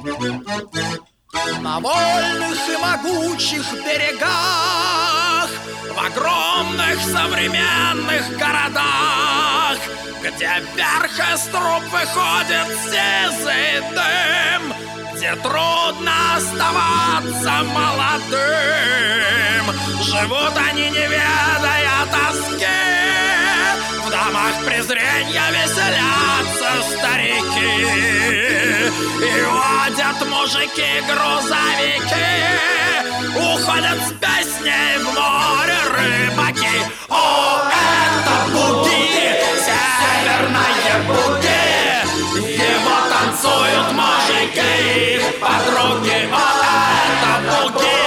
На вольных и могучих берегах, в огромных современных городах, где вверх из труб выходит сизый дым, где трудно оставаться молодым, живут они, не ведая тоски. В домах презренья веселятся старики, и водят мужики-грузовики, уходят с песней в море рыбаки. О, это буги, северное буги, его танцуют мужики, их подруги. О, это буги,